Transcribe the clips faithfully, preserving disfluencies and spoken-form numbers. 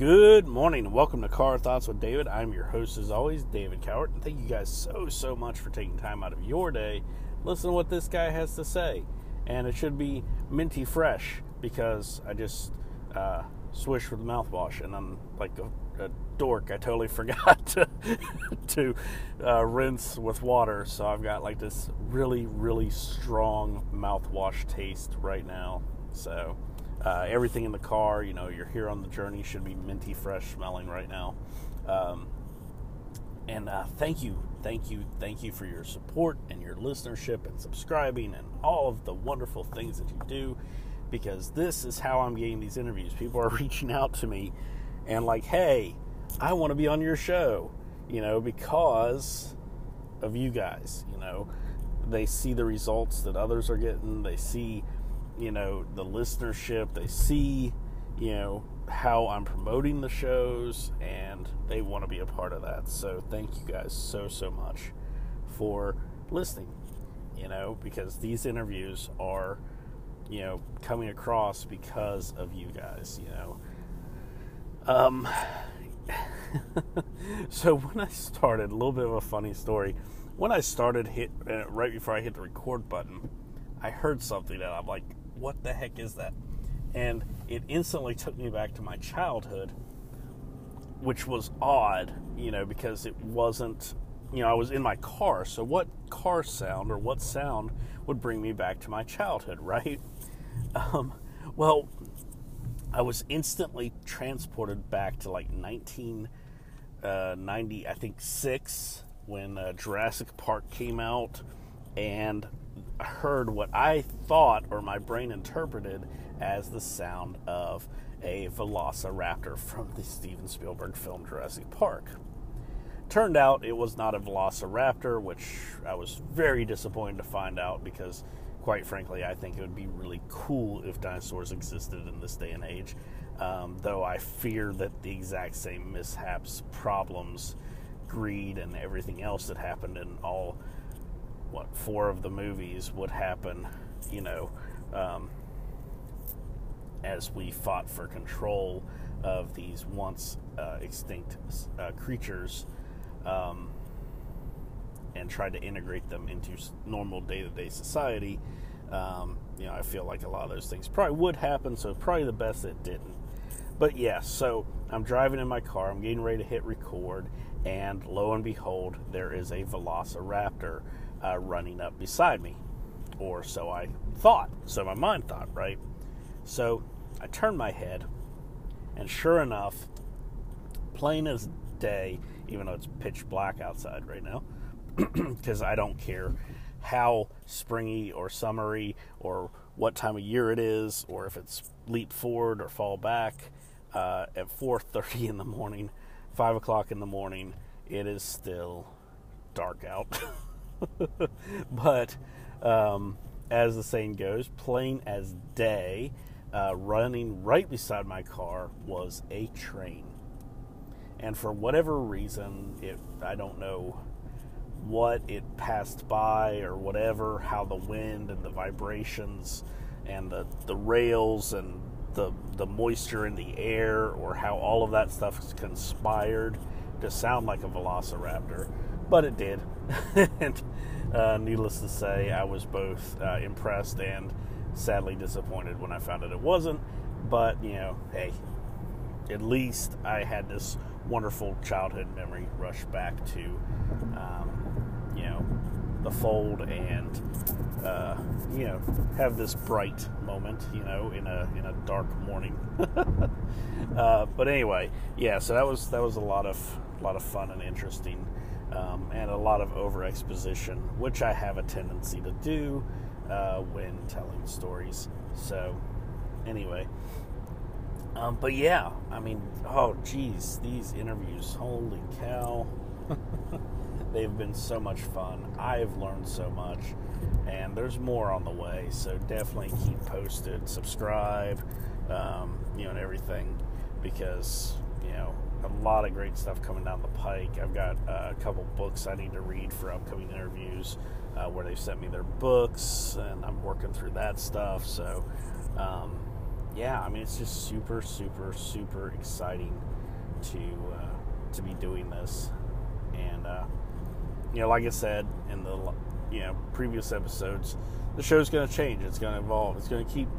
Good morning and welcome to Car Thoughts with David. I'm your host as always, David Cowart, and thank you guys so, so much for taking time out of your day. Listen to what this guy has to say, and it should be minty fresh because I just uh, swished with mouthwash, and I'm like a, a dork. I totally forgot to, to uh, rinse with water, so I've got like this really, really strong mouthwash taste right now, so... Uh, everything in the car, you know, you're here on the journey, should be minty fresh smelling right now. Um, and uh, thank you, thank you, thank you for your support and your listenership and subscribing and all of the wonderful things that you do, because this is how I'm getting these interviews. People are reaching out to me and like, hey, I want to be on your show, you know, because of you guys. You know, they see the results that others are getting. They see, you know, the listenership, they see, you know, how I'm promoting the shows, and they want to be a part of that. So thank you guys so, so much for listening, you know, because these interviews are, you know, coming across because of you guys, you know. Um, so when I started, a little bit of a funny story, when I started hit, uh, right before I hit the record button, I heard something that I'm like, what the heck is that? And it instantly took me back to my childhood, which was odd, you know, because it wasn't, you know, I was in my car. So what car sound or what sound would bring me back to my childhood, right? Um, well, I was instantly transported back to like nineteen ninety, I think six, when uh, Jurassic Park came out, and heard what I thought, or my brain interpreted, as the sound of a velociraptor from the Steven Spielberg film Jurassic Park. Turned out it was not a velociraptor, which I was very disappointed to find out, because quite frankly I think it would be really cool if dinosaurs existed in this day and age, um, though I fear that the exact same mishaps, problems, greed, and everything else that happened in all what, four of the movies would happen, you know, um, as we fought for control of these once uh, extinct uh, creatures, um, and tried to integrate them into normal day-to-day society. Um, you know, I feel like a lot of those things probably would happen, so probably the best it didn't. But yeah, so I'm driving in my car, I'm getting ready to hit record, and lo and behold, there is a velociraptor Uh, running up beside me, or so I thought, so my mind thought, right? So I turned my head, and sure enough, plain as day, even though it's pitch black outside right now, because I don't care how springy or summery or what time of year it is, or if it's leap forward or fall back, uh, at four thirty in the morning, five o'clock in the morning, it is still dark out. But um, as the saying goes, plain as day, uh, running right beside my car was a train. And for whatever reason, it, I don't know what it passed by or whatever, how the wind and the vibrations and the, the rails and the, the moisture in the air, or how all of that stuff conspired to sound like a velociraptor. But it did. And uh, needless to say, I was both uh, impressed and sadly disappointed when I found out it wasn't. But, you know, hey, at least I had this wonderful childhood memory rush back to, um, you know, the fold, and, uh, you know, have this bright moment, you know, in a in a dark morning. uh, but anyway, yeah, so that was that was a lot of a lot of fun and interesting. Um, and a lot of over-exposition, which I have a tendency to do uh, when telling stories. So, anyway. Um, but yeah, I mean, oh, geez, these interviews, holy cow. They've been so much fun. I've learned so much, and there's more on the way. So definitely keep posted, subscribe, um, you know, and everything, because, you know, a lot of great stuff coming down the pike. I've got uh, a couple books I need to read for upcoming interviews, uh, where they've sent me their books, and I'm working through that stuff. So, um, yeah, I mean, it's just super, super, super exciting to uh, to be doing this. And uh, you know, like I said in the you know previous episodes, the show's going to change. It's going to evolve. It's going to keep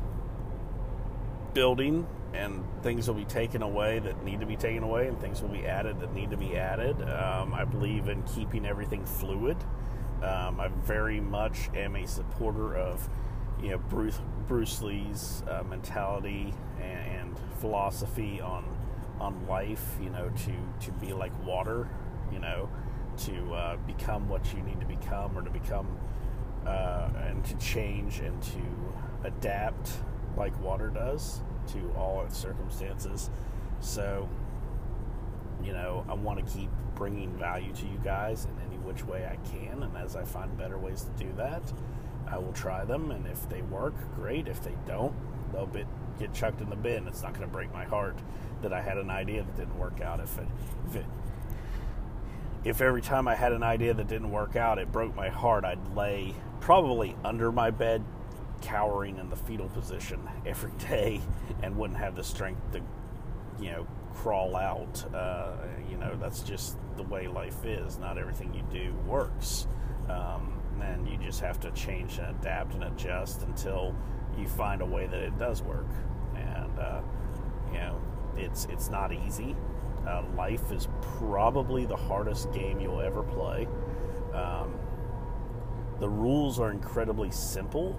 building, and things will be taken away that need to be taken away, and things will be added that need to be added. Um, I believe in keeping everything fluid. Um, I very much am a supporter of, you know, Bruce, Bruce Lee's uh, mentality and, and philosophy on on life. You know, to to be like water. You know, to uh, become what you need to become, or to become uh, and to change and to adapt like water does to all its circumstances. So, you know, I want to keep bringing value to you guys in any which way I can, and as I find better ways to do that, I will try them, and if they work, great. If they don't, they'll be, get chucked in the bin. It's not going to break my heart that I had an idea that didn't work out. If it, if it, if every time I had an idea that didn't work out, it broke my heart, I'd lay probably under my bed, cowering in the fetal position every day, and wouldn't have the strength to, you know, crawl out. Uh, you know, that's just the way life is. Not everything you do works. Um, and you just have to change and adapt and adjust until you find a way that it does work. And, uh, you know, it's, it's not easy. Uh, life is probably the hardest game you'll ever play. Um, the rules are incredibly simple,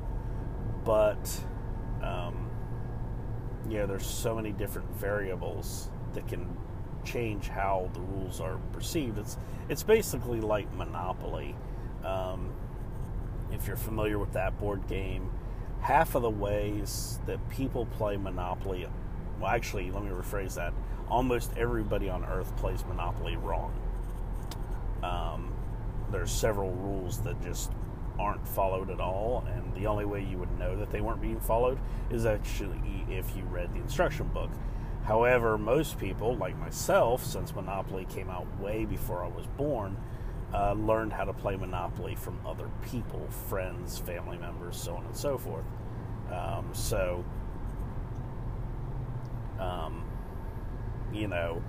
but um, yeah, there's so many different variables that can change how the rules are perceived. It's it's basically like Monopoly. Um, if you're familiar with that board game, half of the ways that people play Monopoly, well, actually, let me rephrase that. Almost everybody on Earth plays Monopoly wrong. Um, there's several rules that just aren't followed at all, and the only way you would know that they weren't being followed is actually if you read the instruction book. However, most people, like myself, since Monopoly came out way before I was born, uh, learned how to play Monopoly from other people, friends, family members, so on and so forth. Um, so, um, you know,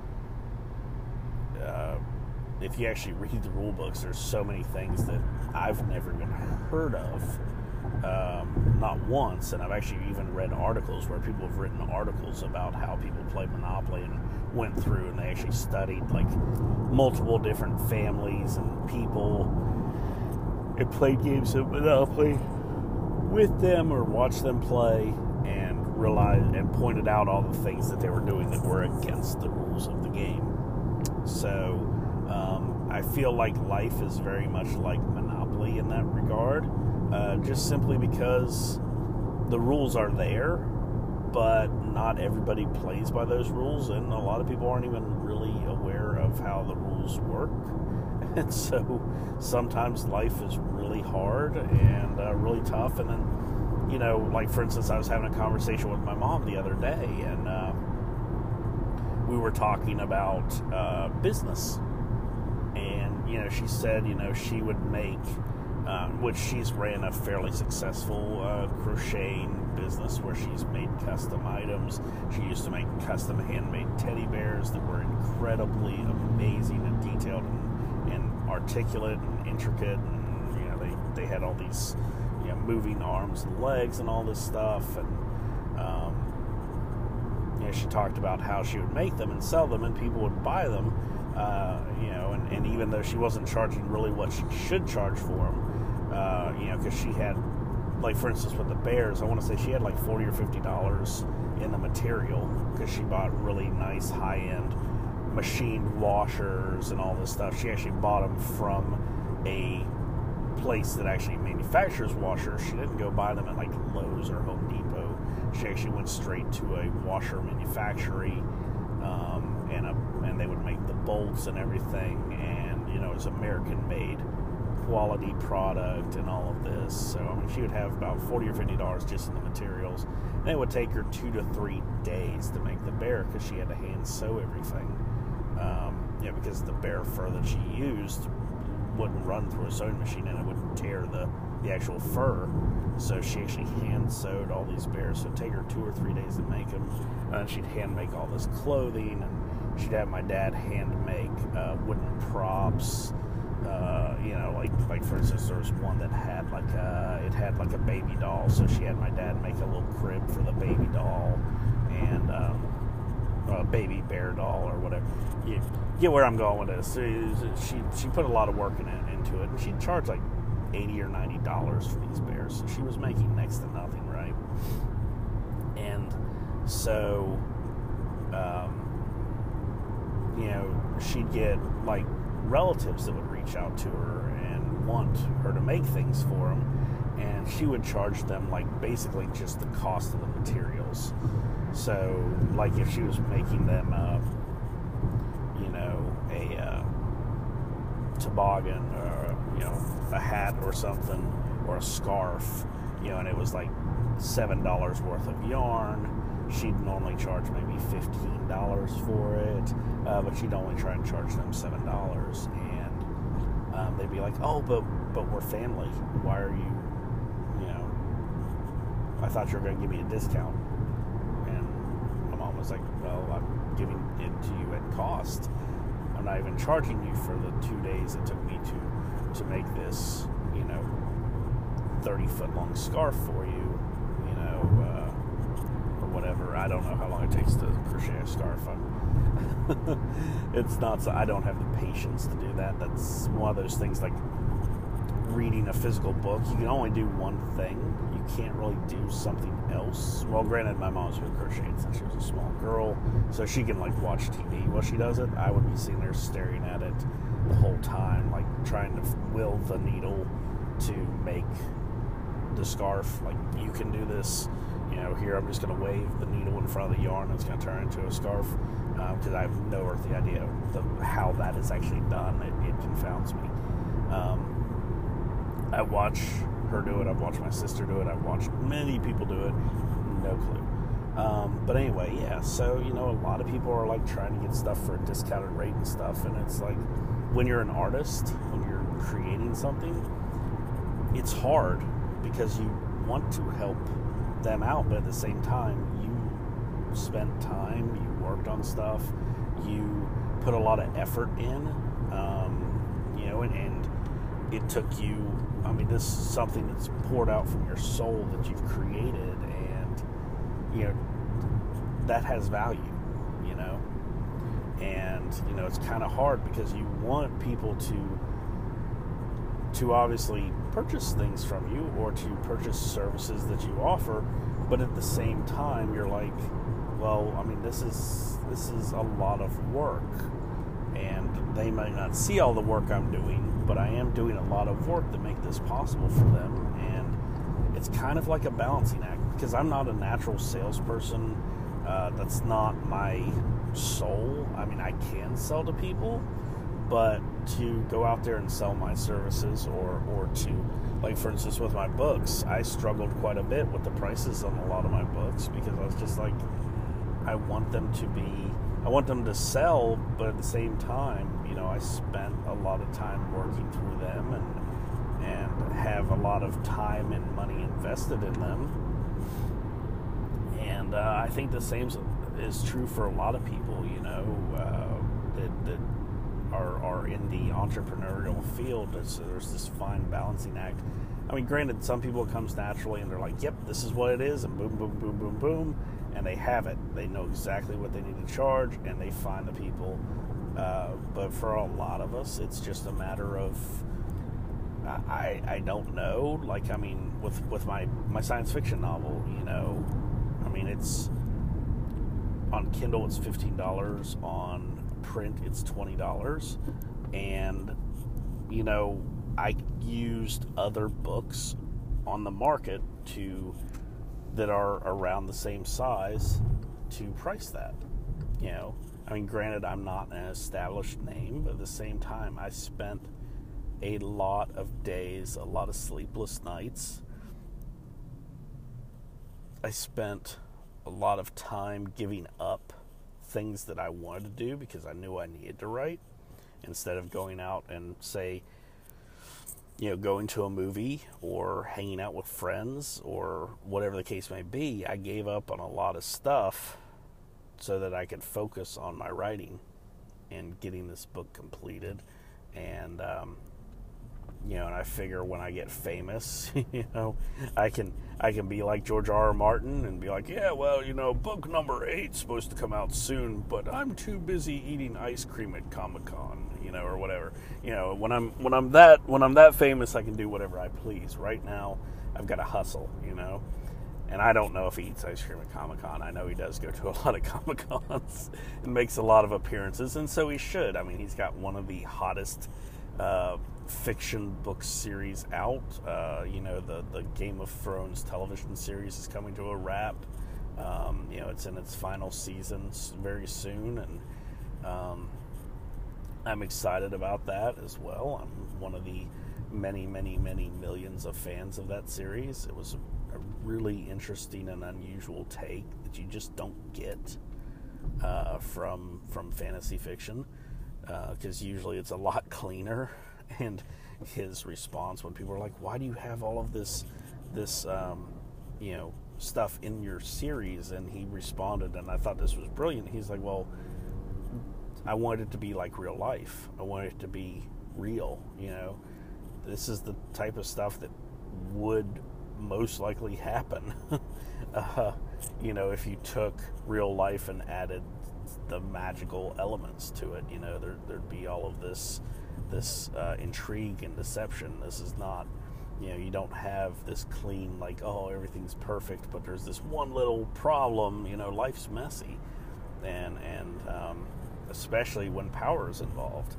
uh, if you actually read the rule books, there's so many things that I've never even heard of, um, not once, and I've actually even read articles where people have written articles about how people play Monopoly and went through and they actually studied like multiple different families and people and played games of Monopoly with them or watched them play and realized and pointed out all the things that they were doing that were against the rules of the game. So um, I feel like life is very much like Monopoly in that regard, uh, just simply because the rules are there, but not everybody plays by those rules, and a lot of people aren't even really aware of how the rules work. And so sometimes life is really hard and uh, really tough. And then, you know, like for instance, I was having a conversation with my mom the other day, and uh, we were talking about uh, business. And, you know, she said, you know, she would make, uh, which she's ran a fairly successful uh, crocheting business where she's made custom items. She used to make custom handmade teddy bears that were incredibly amazing and detailed and, and articulate and intricate. And, you know, they, they had all these, you know, moving arms and legs and all this stuff. And, um, you know, she talked about how she would make them and sell them and people would buy them. Uh, you know, and, and even though she wasn't charging really what she should charge for them, uh, you know, because she had, like for instance with the bears, I want to say she had like forty or fifty dollars in the material because she bought really nice high-end machined washers and all this stuff. She actually bought them from a place that actually manufactures washers. She didn't go buy them at like Lowe's or Home Depot. She actually went straight to a washer manufacturer, um, and a and they would make the bolts and everything, and you know, it was American made quality product and all of this. So I mean, she would have about forty or fifty dollars just in the materials, and it would take her two to three days to make the bear because she had to hand sew everything. Um, yeah, because the bear fur that she used wouldn't run through a sewing machine and it would tear the the actual fur. So she actually hand sewed all these bears. So it'd take her two or three days to make them, and then she'd hand make all this clothing, and she'd have my dad hand make uh, wooden props. Uh, you know, like like for instance, there was one that had like a, it had like a baby doll. So she had my dad make a little crib for the baby doll, and um, a baby bear doll or whatever. You get where I'm going with this. She she put a lot of work in it, into it, and she'd charge like eighty or ninety dollars for these bears. So she was making next to nothing, right? And so, um, you know, she'd get like relatives that would reach out to her and want her to make things for them, and she would charge them like basically just the cost of the materials. So, like if she was making them, uh, you know, a uh, toboggan or you know a hat or something or a scarf, you know, and it was like seven dollars worth of yarn. She'd normally charge maybe fifteen dollars for it, uh, but she'd only try and charge them seven dollars, and um, they'd be like, "Oh, but but we're family. Why are you, you know? I thought you were going to give me a discount." And my mom was like, "Well, I'm giving it to you at cost. I'm not even charging you for the two days it took me to to make this, you know, thirty foot long scarf for you, you know." Uh, Whatever. I don't know how long it takes to crochet a scarf. It's not. So I don't have the patience to do that. That's one of those things like reading a physical book. You can only do one thing. You can't really do something else. Well, granted, my mom's been crocheting since she was a small girl, so she can like watch T V while she does it. I would be sitting there staring at it the whole time, like trying to will the needle to make the scarf. Like, you can do this. You know, here I'm just going to wave the needle in front of the yarn and it's going to turn into a scarf, because um, I have no earthly idea the, how that is actually done. It, it confounds me. Um, I watch her do it. I've watched my sister do it. I've watched many people do it. No clue. Um, but anyway, yeah, so, you know, a lot of people are, like, trying to get stuff for a discounted rate and stuff, and it's like, when you're an artist, when you're creating something, it's hard because you want to help them out, but at the same time you spent time, you worked on stuff, you put a lot of effort in, um, you know, and, and it took you, I mean, this is something that's poured out from your soul that you've created, and, you know, that has value, you know, and, you know, it's kind of hard because you want people to to obviously purchase things from you or to purchase services that you offer, but at the same time you're like, well, I mean, this is this is a lot of work, and they might not see all the work I'm doing, but I am doing a lot of work to make this possible for them, and it's kind of like a balancing act, because I'm not a natural salesperson. Uh, that's not my soul. I mean, I can sell to people, but to go out there and sell my services, or, or to, like, for instance, with my books, I struggled quite a bit with the prices on a lot of my books, because I was just like, I want them to be, I want them to sell, but at the same time, you know, I spent a lot of time working through them, and, and have a lot of time and money invested in them. And uh, I think the same is true for a lot of people, you know, uh, that, that Are, are in the entrepreneurial field. There's, there's this fine balancing act. I mean, granted, some people it comes naturally and they're like, yep, this is what it is, and boom, boom, boom, boom, boom, and they have it. They know exactly what they need to charge, and they find the people. Uh, but for a lot of us, it's just a matter of, I, I don't know. Like, I mean, with, with my, my science fiction novel, you know, I mean, it's, on Kindle, it's fifteen dollars. On print, it's twenty dollars, and you know, I used other books on the market to that are around the same size to price that. You know, I mean, granted, I'm not an established name, but at the same time, I spent a lot of days, a lot of sleepless nights. I spent a lot of time giving up things that I wanted to do because I knew I needed to write, instead of going out and say, you know, going to a movie or hanging out with friends or whatever the case may be, I gave up on a lot of stuff so that I could focus on my writing and getting this book completed. And, um, you know, and I figure when I get famous, you know, I can I can be like George R. R. Martin and be like, yeah, well, you know, book number eight's supposed to come out soon, but I'm too busy eating ice cream at Comic-Con, you know, or whatever. You know, when I'm when I'm that when I'm that famous, I can do whatever I please. Right now, I've got to hustle, you know. And I don't know if he eats ice cream at Comic-Con. I know he does go to a lot of Comic-Cons and makes a lot of appearances, and so he should. I mean, he's got one of the hottest uh, fiction book series out. Uh, you know, the, the Game of Thrones television series is coming to a wrap. Um, you know, it's in its final season very soon, and um, I'm excited about that as well. I'm one of the many, many, many millions of fans of that series. It was a, a really interesting and unusual take that you just don't get uh, from from fantasy fiction, because uh, usually it's a lot cleaner. And his response when people are like, "Why do you have all of this this um, you know stuff in your series?" and he responded, and I thought this was brilliant. He's like, "Well, I want it to be like real life. I want it to be real. You know, this is the type of stuff that would most likely happen. uh, you know, if you took real life and added the magical elements to it. You know, there, there'd be all of this this uh, intrigue and deception. This is not, you know, you don't have this clean, like, oh, everything's perfect, but there's this one little problem. You know, life's messy, and and um, especially when power is involved.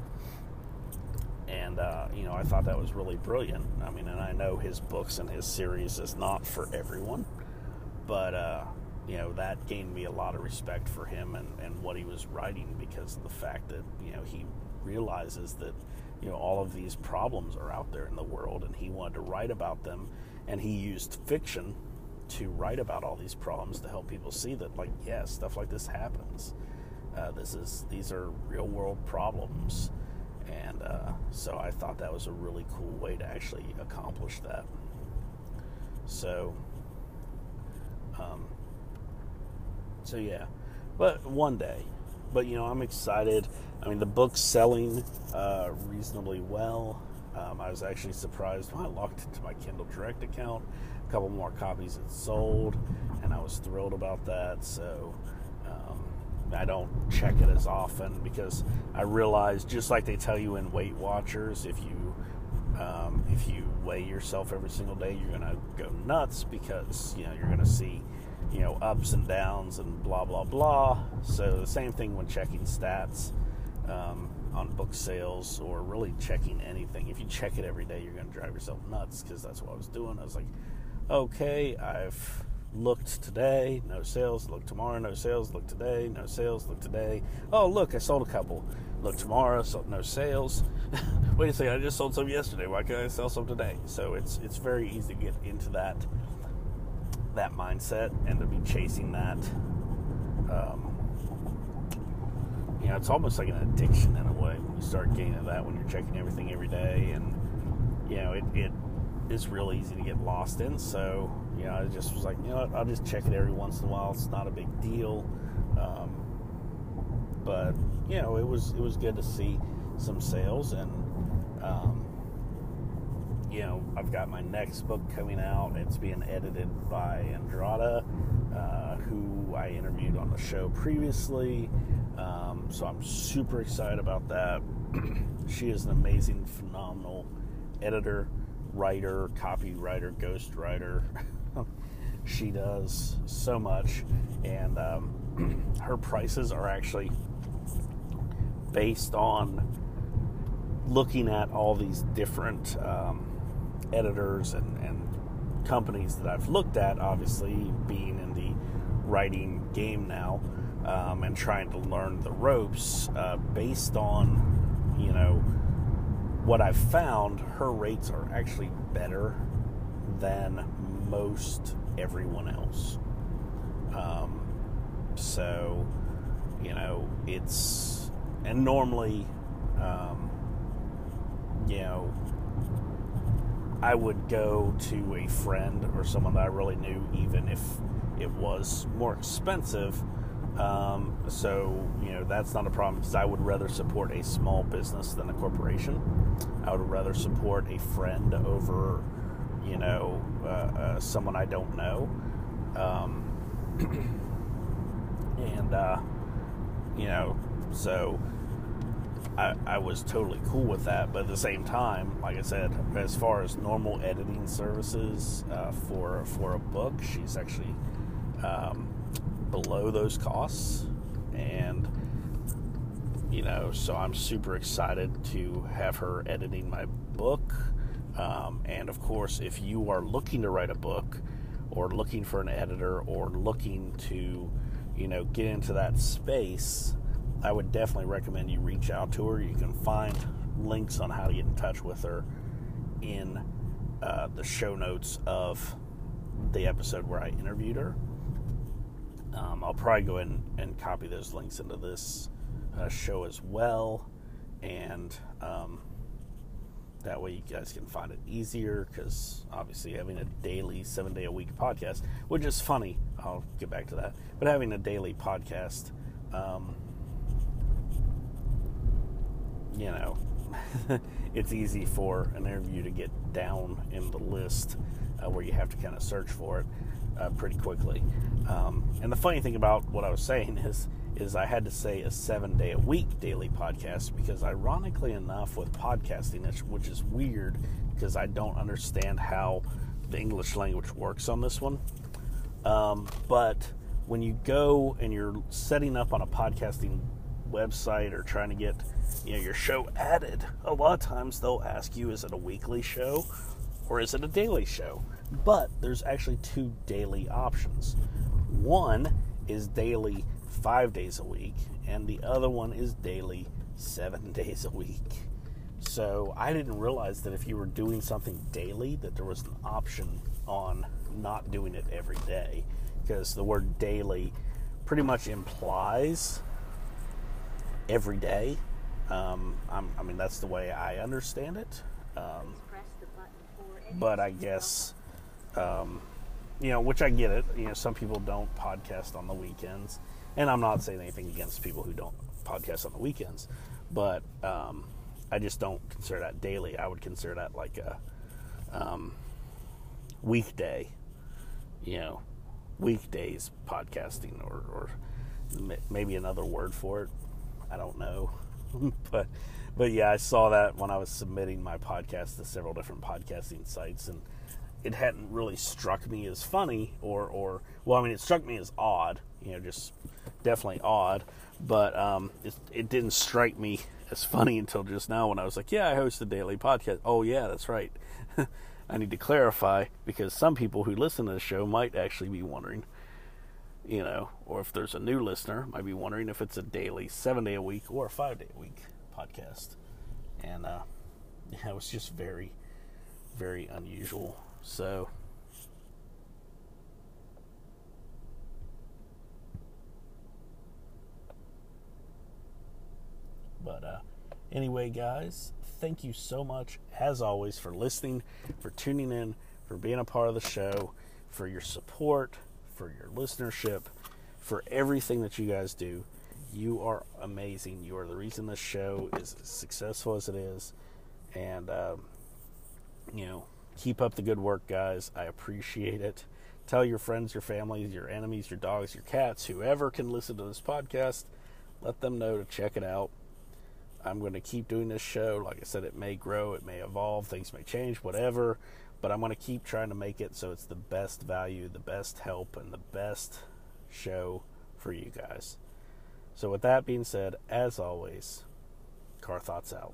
And, uh, you know, I thought that was really brilliant. I mean, and I know his books and his series is not for everyone, but, uh, you know, that gained me a lot of respect for him and, and what he was writing, because of the fact that, you know, he realizes that, you know, all of these problems are out there in the world, and he wanted to write about them, and he used fiction to write about all these problems to help people see that, like, yeah, stuff like this happens. Uh, this is, these are real world problems. And uh, so I thought that was a really cool way to actually accomplish that. So, um, so yeah, but one day. But, you know, I'm excited. I mean, the book's selling uh, reasonably well. Um, I was actually surprised when I logged into my Kindle Direct account. A couple more copies had sold, and I was thrilled about that. So, um, I don't check it as often, because I realize, just like they tell you in Weight Watchers, if you um, if you weigh yourself every single day, you're gonna go nuts, because, you know, you're gonna see, you know, ups and downs and blah blah blah. So the same thing when checking stats um, on book sales, or really checking anything. If you check it every day, you're gonna drive yourself nuts, because that's what I was doing. I was like, okay, I've looked today, no sales. Look tomorrow, no sales. Look today, no sales. Look today. Oh, look, I sold a couple. Look tomorrow, so no sales. Wait a second, I just sold some yesterday. Why can't I sell some today? So it's it's very easy to get into that that mindset and to be chasing that. Um, you know, it's almost like an addiction in a way when you start getting into that, when you're checking everything every day, and you know, it it is real easy to get lost in. So, you know, I just was like, you know what, I'll just check it every once in a while. It's not a big deal. Um, but, you know, it was it was good to see some sales. And, um, you know, I've got my next book coming out. It's being edited by Andrada, uh, who I interviewed on the show previously. Um, so I'm super excited about that. She is an amazing, phenomenal editor, writer, copywriter, ghostwriter. She does so much, and um, her prices are actually based on looking at all these different um, editors and, and companies that I've looked at, obviously being in the writing game now, um, and trying to learn the ropes uh, based on, you know, what I've found. Her rates are actually better than most everyone else. Um, so, you know, it's, and normally, um, you know, I would go to a friend or someone that I really knew, even if it was more expensive. Um, so, you know, that's not a problem, because I would rather support a small business than a corporation. I would rather support a friend over, you know, uh, uh, someone I don't know. Um, and, uh, you know, so I, I was totally cool with that. But at the same time, like I said, as far as normal editing services uh, for, for a book, she's actually um, below those costs. And, you know, so I'm super excited to have her editing my book. Um, and of course, if you are looking to write a book, or looking for an editor, or looking to, you know, get into that space, I would definitely recommend you reach out to her. You can find links on how to get in touch with her in uh, the show notes of the episode where I interviewed her. Um, I'll probably go ahead and, and copy those links into this uh, show as well, and um, that way you guys can find it easier, because obviously having a daily, seven-day-a-week podcast, which is funny, I'll get back to that, but having a daily podcast, um, you know, it's easy for an interview to get down in the list uh, where you have to kind of search for it uh, pretty quickly. Um, and the funny thing about what I was saying is, is I had to say a seven-day-a-week daily podcast, because ironically enough, with podcasting, which is weird because I don't understand how the English language works on this one, um, but when you go and you're setting up on a podcasting website or trying to get, you know, your show added, a lot of times they'll ask you, is it a weekly show or is it a daily show? But there's actually two daily options. One is daily five days a week, and the other one is daily seven days a week. So I didn't realize that if you were doing something daily, that there was an option on not doing it every day, because the word daily pretty much implies every day. Um, I'm, I mean, that's the way I understand it. Um, but I guess, um, you know, which I get it. You know, some people don't podcast on the weekends. And I'm not saying anything against people who don't podcast on the weekends, but um, I just don't consider that daily. I would consider that like a um, weekday, you know, weekdays podcasting, or, or maybe another word for it. I don't know. but but yeah, I saw that when I was submitting my podcast to several different podcasting sites, and it hadn't really struck me as funny, or, or well, I mean, it struck me as odd, you know, just definitely odd, but um, it, it didn't strike me as funny until just now when I was like, yeah, I host a daily podcast. Oh, yeah, that's right. I need to clarify, because some people who listen to the show might actually be wondering, you know, or if there's a new listener, might be wondering if it's a daily, seven-day-a-week, or a five-day-a-week podcast. And, uh, yeah, it was just very, very unusual. So, but uh, anyway, guys, thank you so much, as always, for listening, for tuning in, for being a part of the show, for your support, for your listenership, for everything that you guys do. You are amazing. You are the reason this show is as successful as it is. And, um, you know, keep up the good work, guys. I appreciate it. Tell your friends, your families, your enemies, your dogs, your cats, whoever can listen to this podcast, let them know to check it out. I'm going to keep doing this show. Like I said, it may grow, it may evolve, things may change, whatever. But I'm going to keep trying to make it so it's the best value, the best help, and the best show for you guys. So with that being said, as always, Car Thoughts out.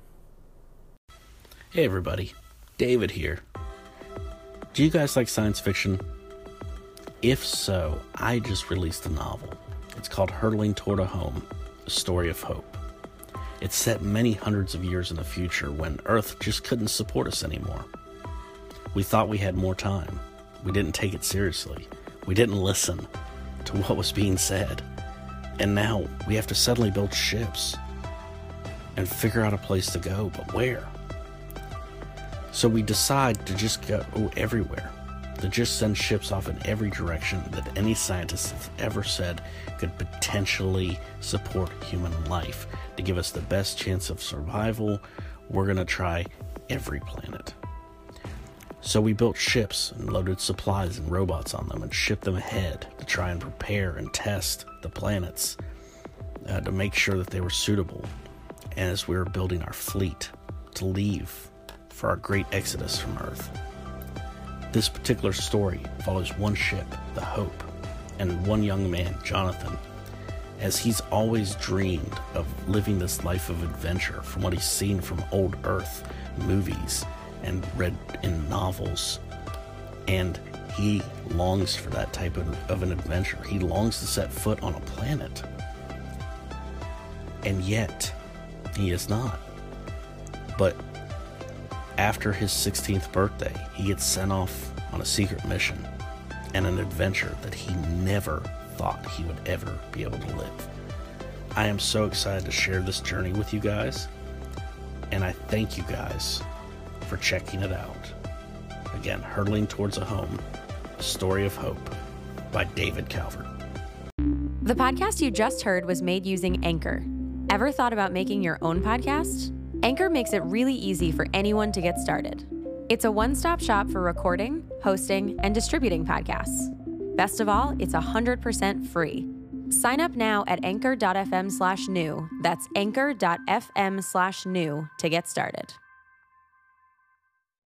Hey everybody, David here. Do you guys like science fiction? If so, I just released a novel. It's called Hurtling Toward a Home, A Story of Hope. It's set many hundreds of years in the future when Earth just couldn't support us anymore. We thought we had more time. We didn't take it seriously. We didn't listen to what was being said. And now we have to suddenly build ships and figure out a place to go, but where? So we decide to just go everywhere, to just send ships off in every direction that any scientist has ever said could potentially support human life. To give us the best chance of survival, we're going to try every planet. So we built ships and loaded supplies and robots on them and shipped them ahead to try and prepare and test the planets uh, to make sure that they were suitable. And as we were building our fleet to leave for our great exodus from Earth. This particular story follows one ship, the Hope, and one young man, Jonathan, as he's always dreamed of living this life of adventure from what he's seen from old Earth movies and read in novels. And he longs for that type of, of an adventure. He longs to set foot on a planet. And yet, he is not. But after his sixteenth birthday, he gets sent off on a secret mission and an adventure that he never thought he would ever be able to live. I am so excited to share this journey with you guys, and I thank you guys for checking it out. Again, Hurtling Towards a Home, A Story of Hope by David Calvert. The podcast you just heard was made using Anchor. Ever thought about making your own podcast? Anchor makes it really easy for anyone to get started. It's a one-stop shop for recording, hosting, and distributing podcasts. Best of all, it's one hundred percent free. Sign up now at anchor.fm slash new. That's anchor.fm slash new to get started.